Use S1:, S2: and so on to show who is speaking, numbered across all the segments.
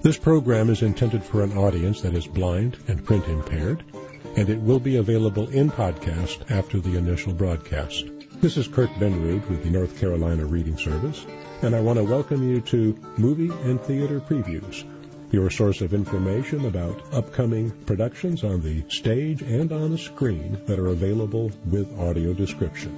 S1: This program is intended for an audience that is blind and print impaired, and it will be available in podcast after the initial broadcast. This is Kurt Benrud with the North Carolina Reading Service, and I want to welcome you to Movie and Theater Previews, your source of information about upcoming productions on the stage and on the screen that are available with audio description.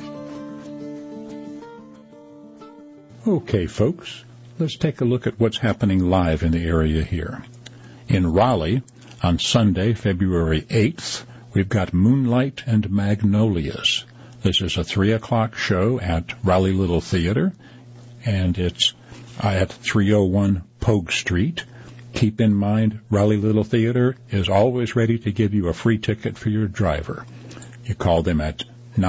S1: Okay, folks, let's take a look at what's happening live in the area here. In Raleigh, on Sunday, February 8th, we've got Moonlight and Magnolias. This is a 3 o'clock show at Raleigh Little Theater, and it's at 301 Pogue Street. Keep in mind, Raleigh Little Theater is always ready to give you a free ticket for your driver. You call them at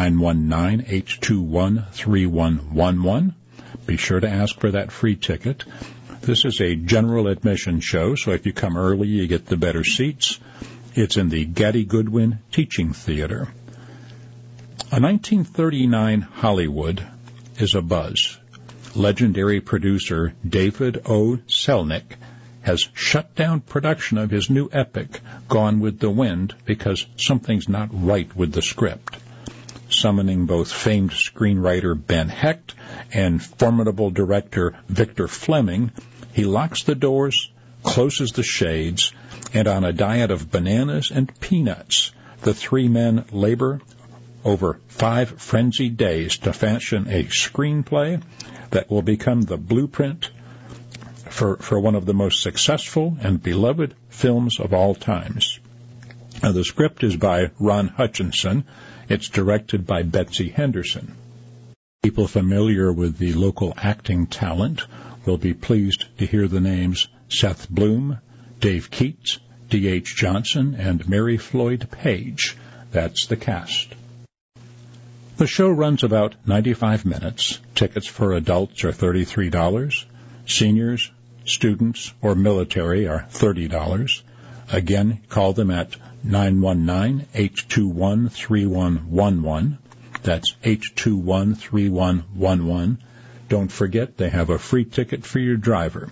S1: 919-821-3111. Be sure to ask for that free ticket. This is a general admission show, so if you come early, you get the better seats. It's in the Gatty Goodwin Teaching Theater. A 1939 Hollywood is abuzz. Legendary producer David O. Selnick has shut down production of his new epic, Gone with the Wind, because something's not right with the script. Summoning both famed screenwriter Ben Hecht and formidable director Victor Fleming, he locks the doors, closes the shades, and on a diet of bananas and peanuts, the three men labor over 5 frenzied days to fashion a screenplay that will become the blueprint for one of the most successful and beloved films of all times. Now, the script is by Ron Hutchinson. It's directed by Betsy Henderson. People familiar with the local acting talent will be pleased to hear the names Seth Bloom, Dave Keats, D.H. Johnson, and Mary Floyd Page. That's the cast. The show runs about 95 minutes. Tickets for adults are $33. Seniors, students, or military are $30. Again, call them at 919-821-3111. That's 821-3111. Don't forget, they have a free ticket for your driver.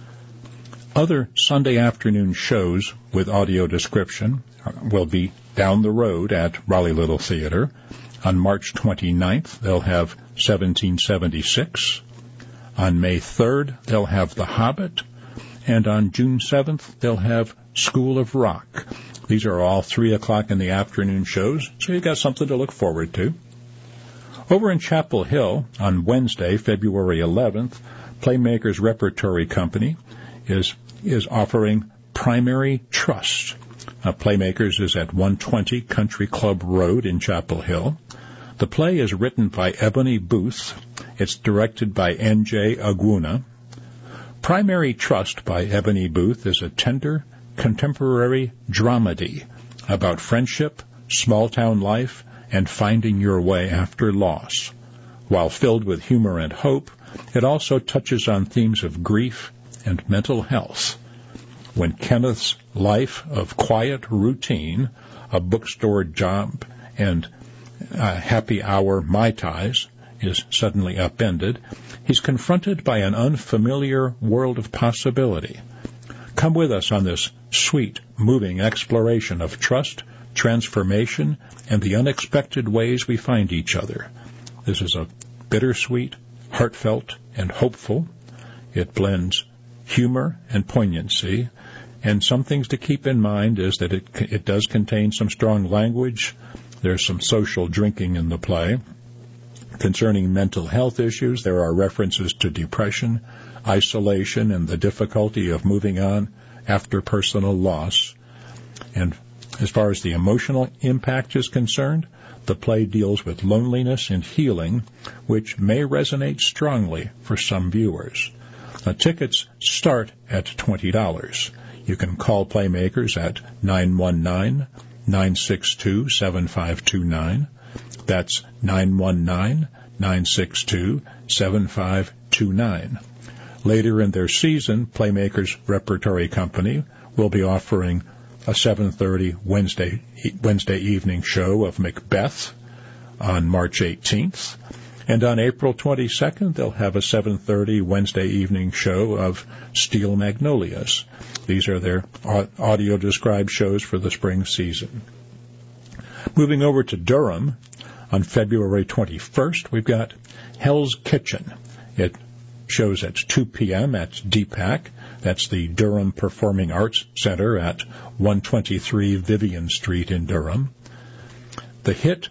S1: Other Sunday afternoon shows with audio description will be down the road at Raleigh Little Theater. On March 29th, they'll have 1776. On May 3rd, they'll have The Hobbit. And on June 7th, they'll have School of Rock. These are all 3 o'clock in the afternoon shows, so you've got something to look forward to. Over in Chapel Hill, on Wednesday, February 11th, Playmakers Repertory Company is offering Primary Trust. Playmakers is at 120 Country Club Road in Chapel Hill. The play is written by Ebony Booth. It's directed by N.J. Aguna. Primary Trust by Ebony Booth is a tender, contemporary dramedy about friendship, small-town life, and finding your way after loss. While filled with humor and hope, it also touches on themes of grief and mental health. When Kenneth's life of quiet routine, a bookstore job, and happy hour Mai Tais is suddenly upended, he's confronted by an unfamiliar world of possibility. Come with us on this sweet, moving exploration of trust, transformation, and the unexpected ways we find each other. This is a bittersweet, heartfelt, and hopeful. It blends humor and poignancy, and some things to keep in mind is that it does contain some strong language. There's some social drinking in the play. Concerning mental health issues, there are references to depression, isolation, and the difficulty of moving on after personal loss. And as far as the emotional impact is concerned, the play deals with loneliness and healing, which may resonate strongly for some viewers. Tickets start at $20. You can call Playmakers at 919-962-7529. That's 919-962-7529. Later in their season, Playmakers Repertory Company will be offering a 7:30 Wednesday evening show of Macbeth on March 18th. And on April 22nd, they'll have a 7:30 Wednesday evening show of Steel Magnolias. These are their audio-described shows for the spring season. Moving over to Durham, on February 21st, we've got Hell's Kitchen. It shows at 2 p.m. at DPAC. That's the Durham Performing Arts Center at 123 Vivian Street in Durham. The hit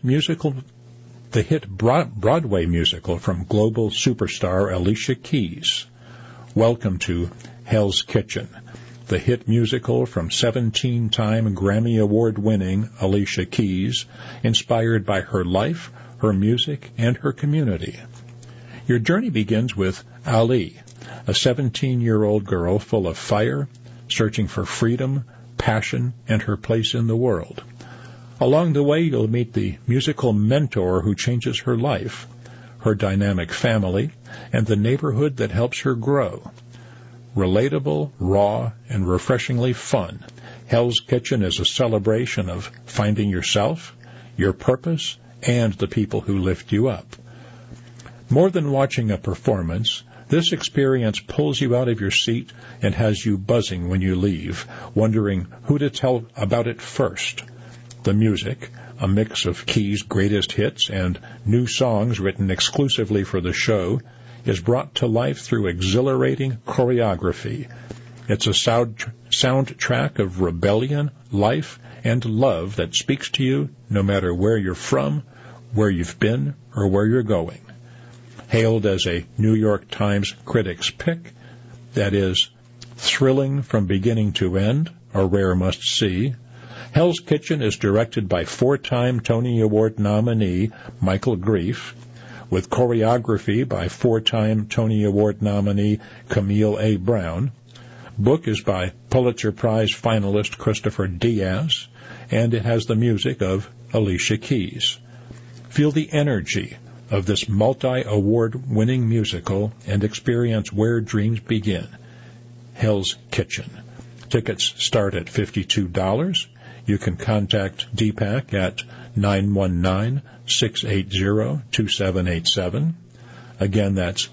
S1: Broadway musical from global superstar Alicia Keys. Welcome to Hell's Kitchen, the hit musical from 17-time Grammy Award-winning Alicia Keys, inspired by her life, her music, and her community. Your journey begins with Ali, a 17-year-old girl full of fire, searching for freedom, passion, and her place in the world. Along the way, you'll meet the musical mentor who changes her life, her dynamic family, and the neighborhood that helps her grow. Relatable, raw, and refreshingly fun, Hell's Kitchen is a celebration of finding yourself, your purpose, and the people who lift you up. More than watching a performance, this experience pulls you out of your seat and has you buzzing when you leave, wondering who to tell about it first. The music, a mix of Keys' greatest hits and new songs written exclusively for the show, is brought to life through exhilarating choreography. It's a soundtrack of rebellion, life, and love that speaks to you no matter where you're from, where you've been, or where you're going. Hailed as a New York Times Critics' Pick, that is, thrilling from beginning to end, a rare must-see, Hell's Kitchen is directed by 4-time Tony Award nominee Michael Greif, with choreography by 4-time Tony Award nominee Camille A. Brown. Book is by Pulitzer Prize finalist Christopher Diaz, and it has the music of Alicia Keys. Feel the energy of this multi-award-winning musical and experience where dreams begin. Hell's Kitchen. Tickets start at $52. You can contact DPAC at 919-680-2787. Again, that's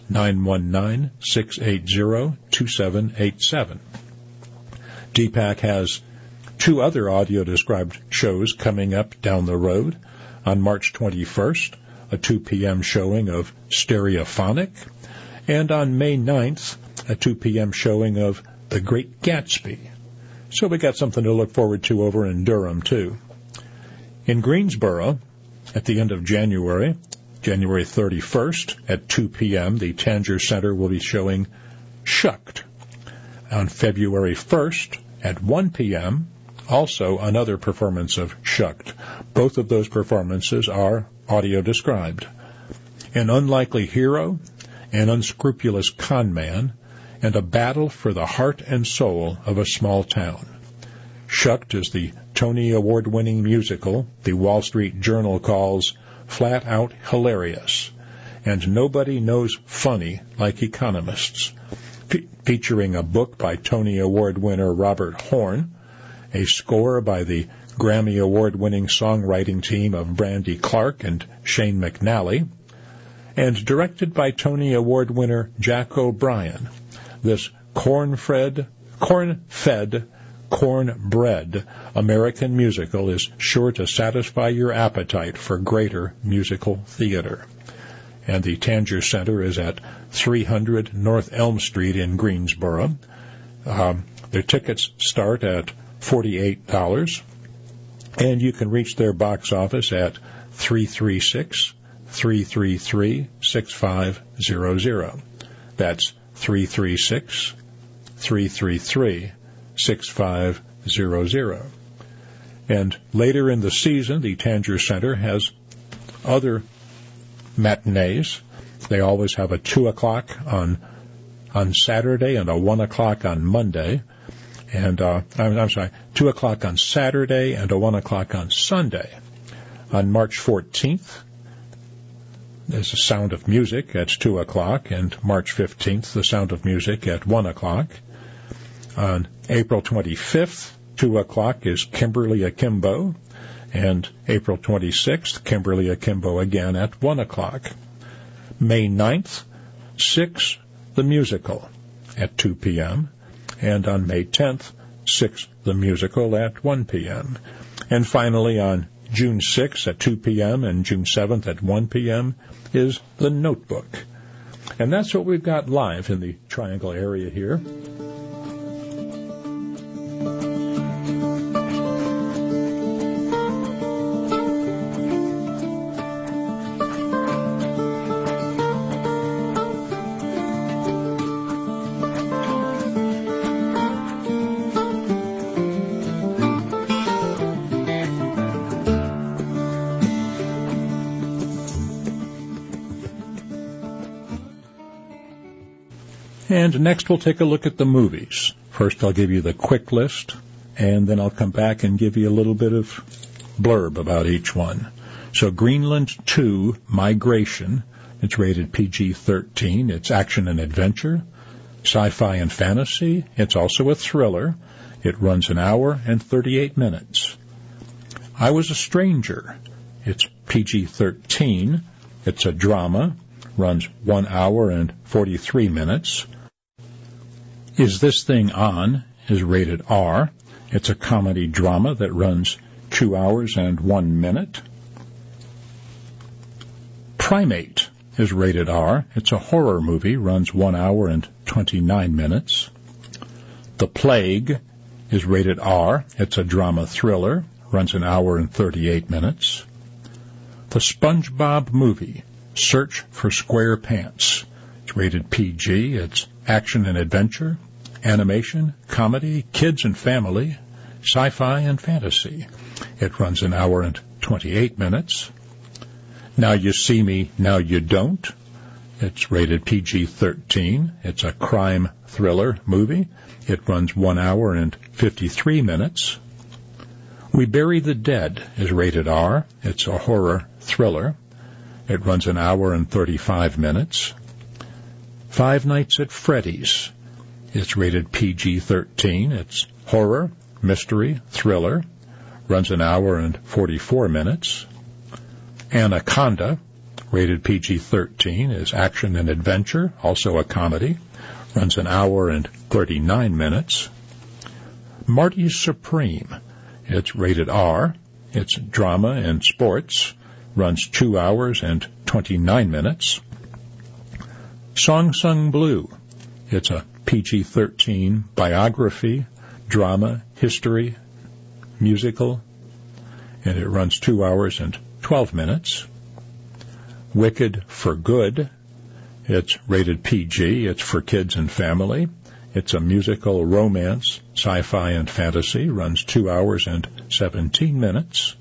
S1: 919-680-2787. DPAC has 2 other audio-described shows coming up down the road. On March 21st, a 2 p.m. showing of Stereophonic, and on May 9th, a 2 p.m. showing of The Great Gatsby. So we got something to look forward to over in Durham, too. In Greensboro, at the end of January 31st, at 2 p.m., the Tanger Center will be showing Shucked. On February 1st, at 1 p.m., also another performance of Shucked. Both of those performances are audio-described. An unlikely hero, an unscrupulous con man, and a battle for the heart and soul of a small town. Shucked is the Tony Award-winning musical the Wall Street Journal calls flat-out hilarious, and nobody knows funny like economists. Featuring a book by Tony Award winner Robert Horn, a score by the Grammy Award-winning songwriting team of Brandy Clark and Shane McNally, and directed by Tony Award winner Jack O'Brien. This corn-fed, cornbread American musical is sure to satisfy your appetite for greater musical theater. And the Tanger Center is at 300 North Elm Street in Greensboro. Their tickets start at $48, and you can reach their box office at 336-333-6500. That's 336-333-6500. And later in the season, the Tanger Center has other matinees. They always have a 2 o'clock on Saturday and a 1 o'clock on Monday. And, 2 o'clock on Saturday and a 1 o'clock on Sunday. On March 14th, there's The Sound of Music at 2 o'clock, and March 15th, The Sound of Music at 1 o'clock. On April 25th, 2 o'clock is Kimberly Akimbo, and April 26th, Kimberly Akimbo again at 1 o'clock. May 9th, Six, the Musical, at 2 p.m., and on May 10th, Six, the Musical, at 1 p.m. And finally, on June 6th at 2 p.m. and June 7th at 1 p.m. is The Notebook. And that's what we've got live in the Triangle area here. And next we'll take a look at the movies. First I'll give you the quick list, and then I'll come back and give you a little bit of blurb about each one. So Greenland 2, Migration, it's rated PG-13. It's action and adventure, sci-fi and fantasy. It's also a thriller. It runs an hour and 38 minutes. I Was a Stranger. It's PG-13. It's a drama. Runs 1 hour and 43 minutes. Is This Thing On? Is rated R. It's a comedy drama that runs 2 hours and 1 minute. Primate is rated R. It's a horror movie, runs 1 hour and 29 minutes. The Plague is rated R. It's a drama thriller, runs an hour and 38 minutes. The SpongeBob Movie, Search for Square Pants. It's rated PG. It's action and adventure, animation, comedy, kids and family, sci-fi and fantasy. It runs an hour and 28 minutes. Now You See Me, Now You Don't. It's rated PG-13. It's a crime thriller movie. It runs 1 hour and 53 minutes. We Bury the Dead is rated R. It's a horror thriller. It runs an hour and 35 minutes. Five Nights at Freddy's. It's rated PG-13. It's horror, mystery, thriller. Runs an hour and 44 minutes. Anaconda, rated PG-13, is action and adventure, also a comedy. Runs an hour and 39 minutes. Marty Supreme. It's rated R. It's drama and sports. Runs 2 hours and 29 minutes. Song Sung Blue. It's a PG-13 biography, drama, history, musical, and it runs 2 hours and 12 minutes. Wicked for Good. It's rated PG. It's for kids and family. It's a musical romance, sci-fi and fantasy, runs 2 hours and 17 minutes.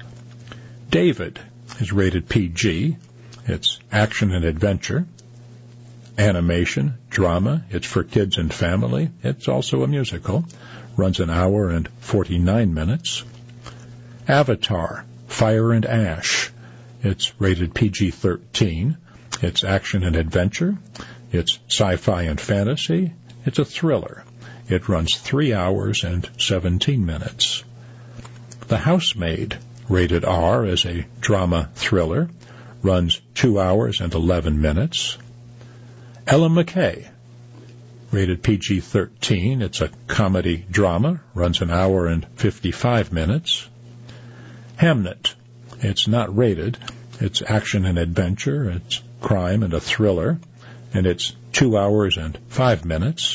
S1: David is rated PG. It's action and adventure, animation, drama. It's for kids and family. It's also a musical. Runs an hour and 49 minutes. Avatar, Fire and Ash. It's rated PG-13. It's action and adventure. It's sci-fi and fantasy. It's a thriller. It runs 3 hours and 17 minutes. The Housemaid, rated R as a drama thriller, runs 2 hours and 11 minutes. Ella McKay, rated PG-13. It's a comedy drama, runs an hour and 55 minutes. Hamnet, it's not rated. It's action and adventure. It's crime and a thriller, and it's 2 hours and 5 minutes.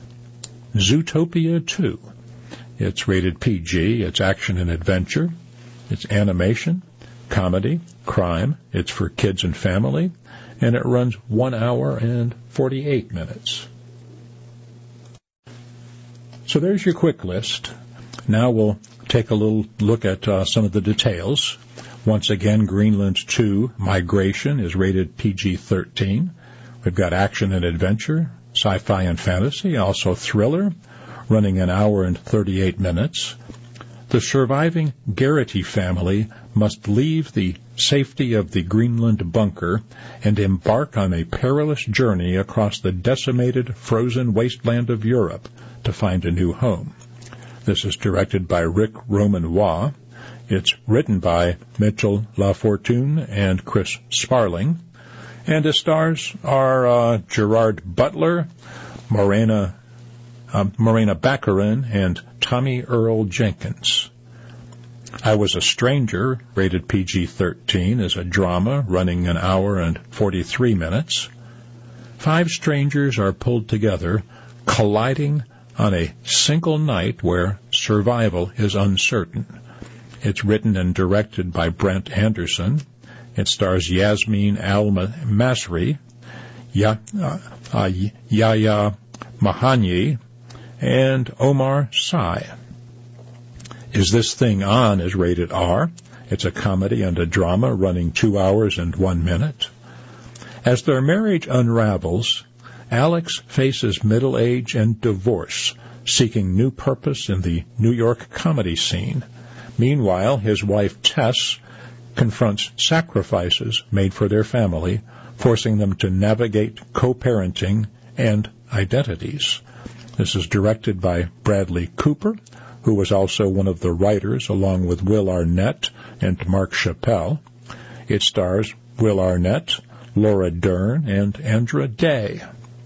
S1: Zootopia 2. It's rated PG. It's action and adventure. It's animation, comedy, crime. It's for kids and family, and it runs 1 hour and 48 minutes. So there's your quick list. Now we'll take a little look at some of the details. Once again, Greenland 2, Migration, is rated PG-13. We've got action and adventure, sci-fi and fantasy, also thriller, running an hour and 38 minutes. The surviving Garrity family must leave the safety of the Greenland bunker and embark on a perilous journey across the decimated, frozen wasteland of Europe to find a new home. This is directed by Rick Romanois. It's written by Mitchell LaFortune and Chris Sparling, And the stars are Gerard Butler, Morena Baccarin, and Tommy Earl Jenkins. I Was a Stranger, rated PG-13, is a drama running an hour and 43 minutes. 5 strangers are pulled together, colliding on a single night where survival is uncertain. It's written and directed by Brent Anderson. It stars Yasmin Al-Masri, Yahya Mahanyi, and Omar Sy. Is This Thing On is rated R. It's a comedy and a drama running 2 hours and 1 minute. As their marriage unravels, Alex faces middle age and divorce, seeking new purpose in the New York comedy scene. Meanwhile, his wife Tess confronts sacrifices made for their family, forcing them to navigate co-parenting and identities. This is directed by Bradley Cooper, who was also one of the writers, along with Will Arnett and Mark Chappell. It stars Will Arnett, Laura Dern, and Andra Day.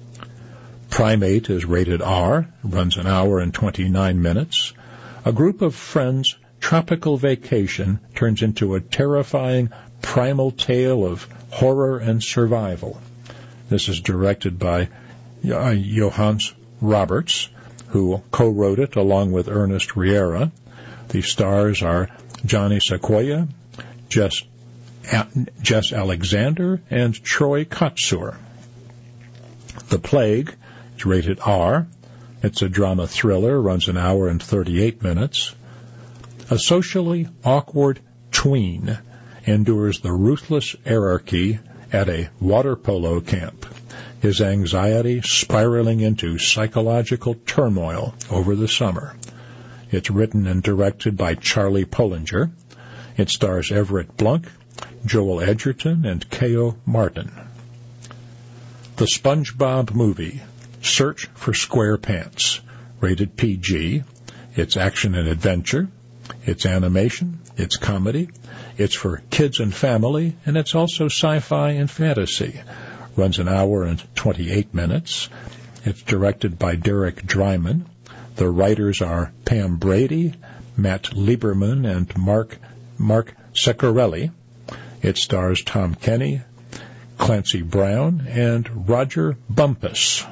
S1: Primate is rated R, runs an hour and 29 minutes. A group of friends' tropical vacation turns into a terrifying primal tale of horror and survival. This is directed by Johannes Roberts, who co-wrote it along with Ernest Riera. The stars are Johnny Sequoia, Jess Alexander, and Troy Kotsur. The Plague is rated R. It's a drama thriller, runs an hour and 38 minutes. A socially awkward tween endures the ruthless hierarchy at a water polo camp, his anxiety spiraling into psychological turmoil over the summer. It's written and directed by Charlie Pullinger. It stars Everett Blunk, Joel Edgerton, and K.O. Martin. The SpongeBob Movie, Search for SquarePants, rated PG. It's action and adventure. It's animation. It's comedy. It's for kids and family, and it's also sci-fi and fantasy. Runs an hour and 28 minutes. It's directed by Derek Dryman. The writers are Pam Brady, Matt Lieberman, and Mark Ceccarelli. It stars Tom Kenny, Clancy Brown, and Roger Bumpus.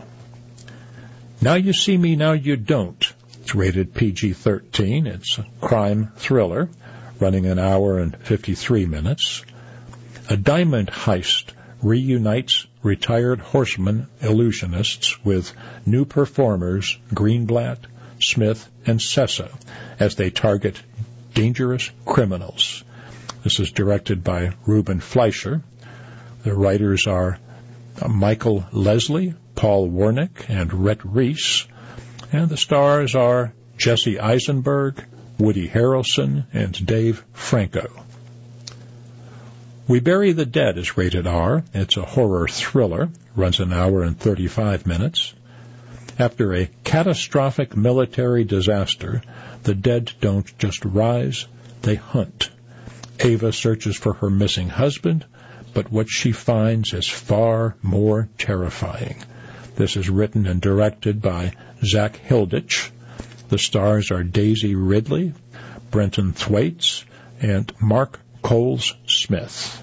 S1: Now You See Me, Now You Don't. It's rated PG-13. It's a crime thriller, running an hour and 53 minutes. A diamond heist reunites retired horseman illusionists with new performers Greenblatt, Smith, and Sessa as they target dangerous criminals. This is directed by Reuben Fleischer. The writers are Michael Leslie, Paul Wernick, and Rhett Reese. And the stars are Jesse Eisenberg, Woody Harrelson, and Dave Franco. We Bury the Dead is rated R. It's a horror thriller, runs an hour and 35 minutes. After a catastrophic military disaster, the dead don't just rise, they hunt. Ava searches for her missing husband, but what she finds is far more terrifying. This is written and directed by Zach Hilditch. The stars are Daisy Ridley, Brenton Thwaites, and Mark Coles-Smith.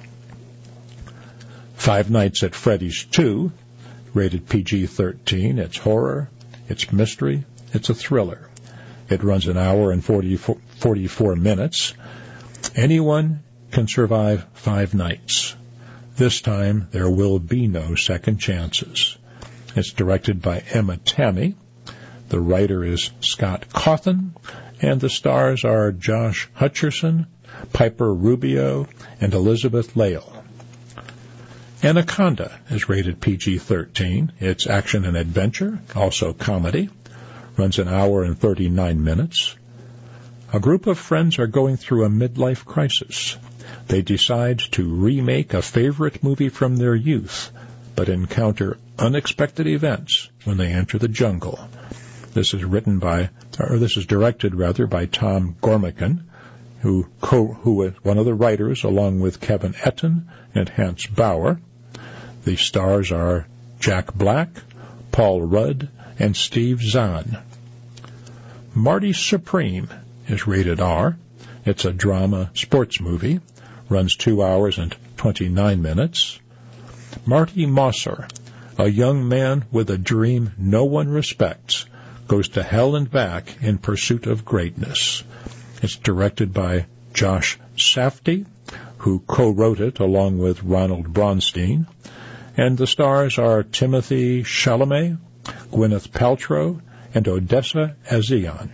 S1: Five Nights at Freddy's 2, rated PG-13. It's horror, it's mystery, it's a thriller. It runs an hour and 44 minutes. Anyone can survive 5 nights. This time, there will be no second chances. It's directed by Emma Tammy. The writer is Scott Cawthon, and the stars are Josh Hutcherson, Piper Rubio, and Elizabeth Lail. Anaconda is rated PG-13. It's action and adventure, also comedy. Runs an hour and 39 minutes. A group of friends are going through a midlife crisis. They decide to remake a favorite movie from their youth, but encounter unexpected events when they enter the jungle. This is directed by Tom Gormican, who was one of the writers, along with Kevin Etten and Hans Bauer. The stars are Jack Black, Paul Rudd, and Steve Zahn. Marty Supreme is rated R. It's a drama sports movie, runs 2 hours and 29 minutes. Marty Mosser, a young man with a dream no one respects, goes to hell and back in pursuit of greatness. It's directed by Josh Safdie, who co-wrote it along with Ronald Bronstein. And the stars are Timothy Chalamet, Gwyneth Paltrow, and Odessa A'zion.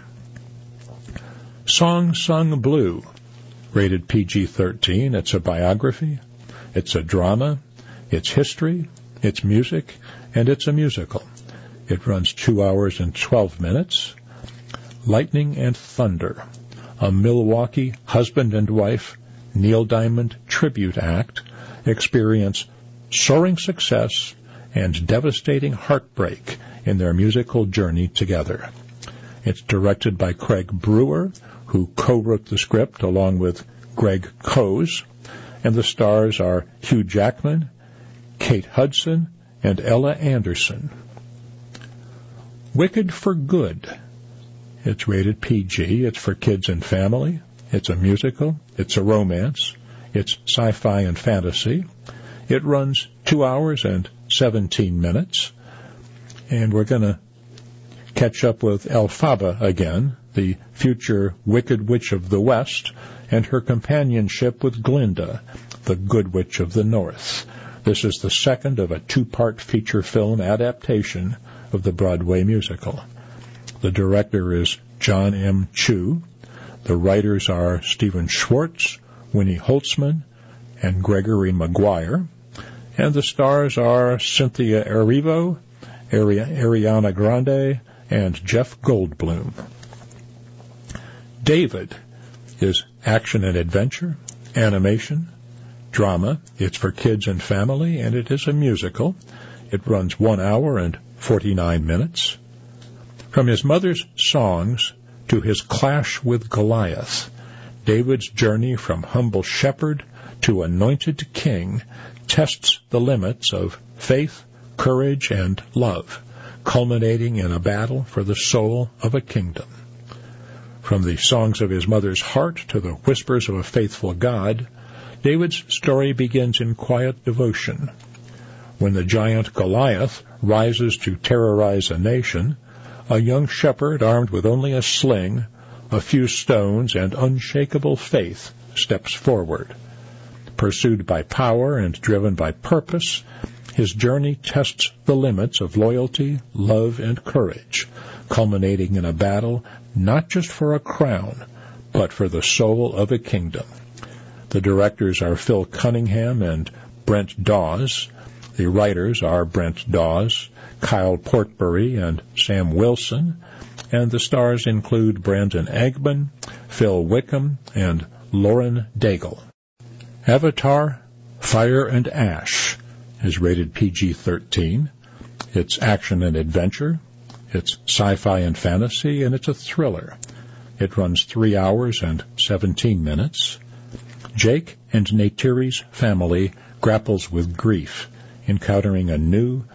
S1: Song Sung Blue, rated PG-13. It's a biography, it's a drama, it's history, it's music, and it's a musical. It runs 2 hours and 12 minutes. Lightning and Thunder, a Milwaukee husband and wife Neil Diamond tribute act, experience soaring success and devastating heartbreak in their musical journey together. It's directed by Craig Brewer, who co-wrote the script along with Greg Coase, and the stars are Hugh Jackman, Kate Hudson, and Ella Anderson. Wicked for Good. It's rated PG. It's for kids and family. It's a musical. It's a romance. It's sci-fi and fantasy. It runs 2 hours and 17 minutes. And we're going to catch up with Elphaba again, the future Wicked Witch of the West, and her companionship with Glinda, the Good Witch of the North. This is the second of a 2-part feature film adaptation of the Broadway musical. The director is John M. Chu. The writers are Stephen Schwartz, Winnie Holtzman, and Gregory Maguire. And the stars are Cynthia Erivo, Ariana Grande, and Jeff Goldblum. David is action and adventure, animation, drama. It's for kids and family, and it is a musical. It runs 1 hour and 49 minutes. From his mother's songs to his clash with Goliath, David's journey from humble shepherd to anointed king tests the limits of faith, courage, and love, culminating in a battle for the soul of a kingdom. From the songs of his mother's heart to the whispers of a faithful God, David's story begins in quiet devotion. When the giant Goliath rises to terrorize a nation, a young shepherd armed with only a sling, a few stones, and unshakable faith steps forward. Pursued by power and driven by purpose, his journey tests the limits of loyalty, love, and courage, culminating in a battle not just for a crown, but for the soul of a kingdom. The directors are Phil Cunningham and Brent Dawes. The writers are Brent Dawes, Kyle Portbury, and Sam Wilson, and the stars include Brandon Eggman, Phil Wickham, and Lauren Daigle. Avatar, Fire and Ash is rated PG-13. It's action and adventure, it's sci-fi and fantasy, and it's a thriller. It runs 3 hours and 17 minutes. Jake and Neytiri's family grapples with grief, encountering a new,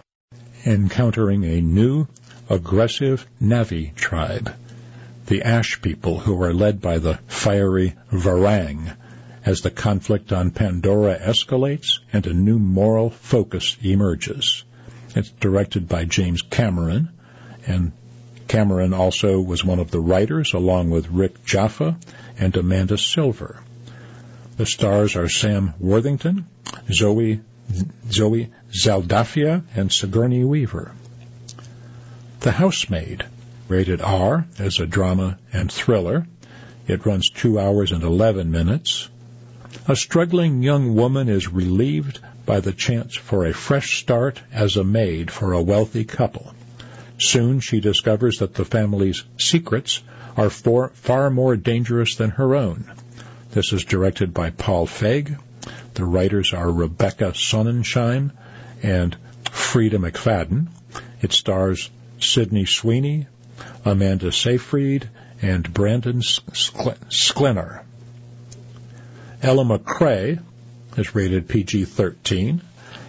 S1: aggressive Navi tribe, the Ash people, who are led by the fiery Varang, as the conflict on Pandora escalates and a new moral focus emerges. It's directed by James Cameron, and Cameron also was one of the writers, along with Rick Jaffa and Amanda Silver. The stars are Sam Worthington, Zoe Zaldafia, and Sigourney Weaver. The Housemaid, rated R, is a drama and thriller. It runs 2 hours and 11 minutes. A struggling young woman is relieved by the chance for a fresh start as a maid for a wealthy couple. Soon she discovers that the family's secrets are far more dangerous than her own. This is directed by Paul Feig. The writers are Rebecca Sonnensheim and Frida McFadden. It stars Sydney Sweeney, Amanda Seyfried, and Brandon Sklenar. Ella McCrae is rated PG-13.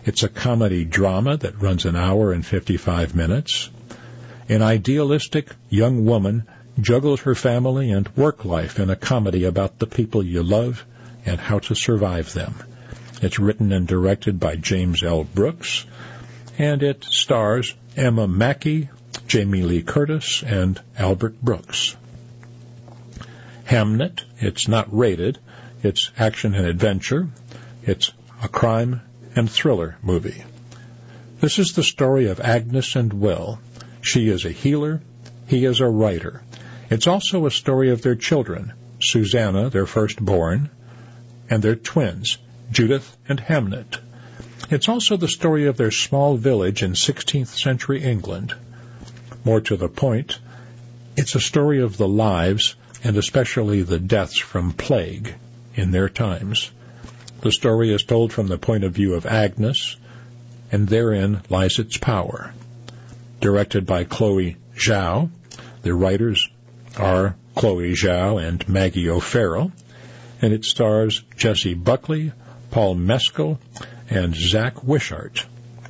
S1: It's a comedy drama that runs an hour and 55 minutes. An idealistic young woman juggles her family and work life in a comedy about the people you love and how to survive them. It's written and directed by James L. Brooks, and it stars Emma Mackey, Jamie Lee Curtis, and Albert Brooks. Hamnet, it's not rated. It's action and adventure. It's a crime and thriller movie. This is the story of Agnes and Will. She is a healer. He is a writer. It's also a story of their children, Susanna, their firstborn, and their twins, Judith and Hamnet. It's also the story of their small village in 16th century England. More to the point, it's a story of the lives and especially the deaths from plague in their times. The story is told from the point of view of Agnes, and therein lies its power. Directed by Chloe Zhao. The writers are Chloe Zhao and Maggie O'Farrell, and it stars Jessie Buckley, Paul Mescal, and Zach Wishart.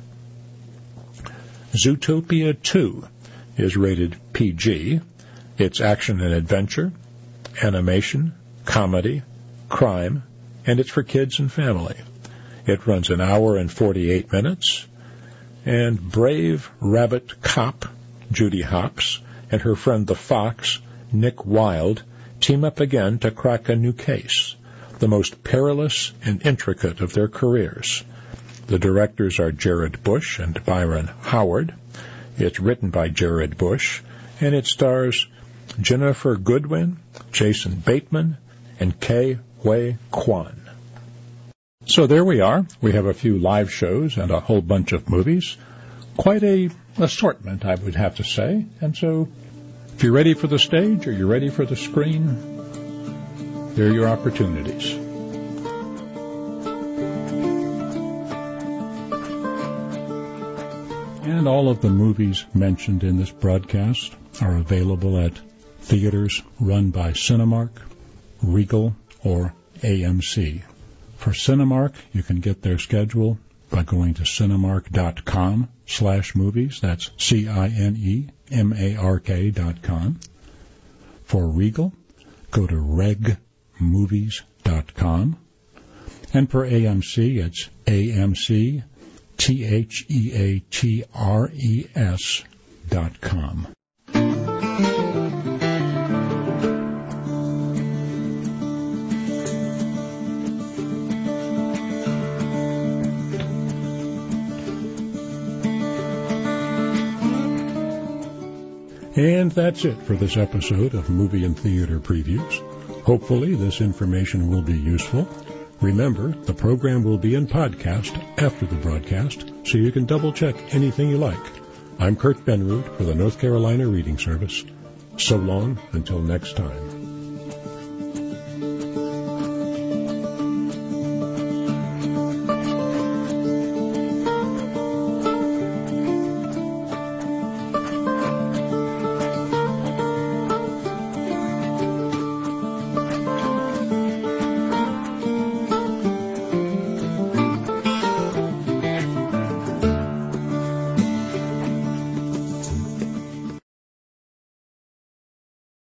S1: Zootopia 2 is rated PG. It's action and adventure, animation, comedy, crime, and it's for kids and family. It runs an hour and 48 minutes, and brave rabbit cop Judy Hopps and her friend the fox, Nick Wilde, team up again to crack a new case, the most perilous and intricate of their careers. The directors are Jared Bush and Byron Howard. It's written by Jared Bush, and it stars Jennifer Goodwin, Jason Bateman, and Ke Huy Quan. So there we are. We have a few live shows and a whole bunch of movies. Quite a assortment, I would have to say. And so if you're ready for the stage or you're ready for the screen, there are your opportunities. And all of the movies mentioned in this broadcast are available at theaters run by Cinemark, Regal, or AMC. For Cinemark, you can get their schedule by going to cinemark.com/movies. That's CINEMARK.com. For Regal, go to regmovies.com. And for AMC, it's AMCtheatres.com. And that's it for this episode of Movie and Theater Previews. Hopefully this information will be useful. Remember, the program will be in podcast after the broadcast, so you can double-check anything you like. I'm Kurt Benroot for the North Carolina Reading Service. So long until next time.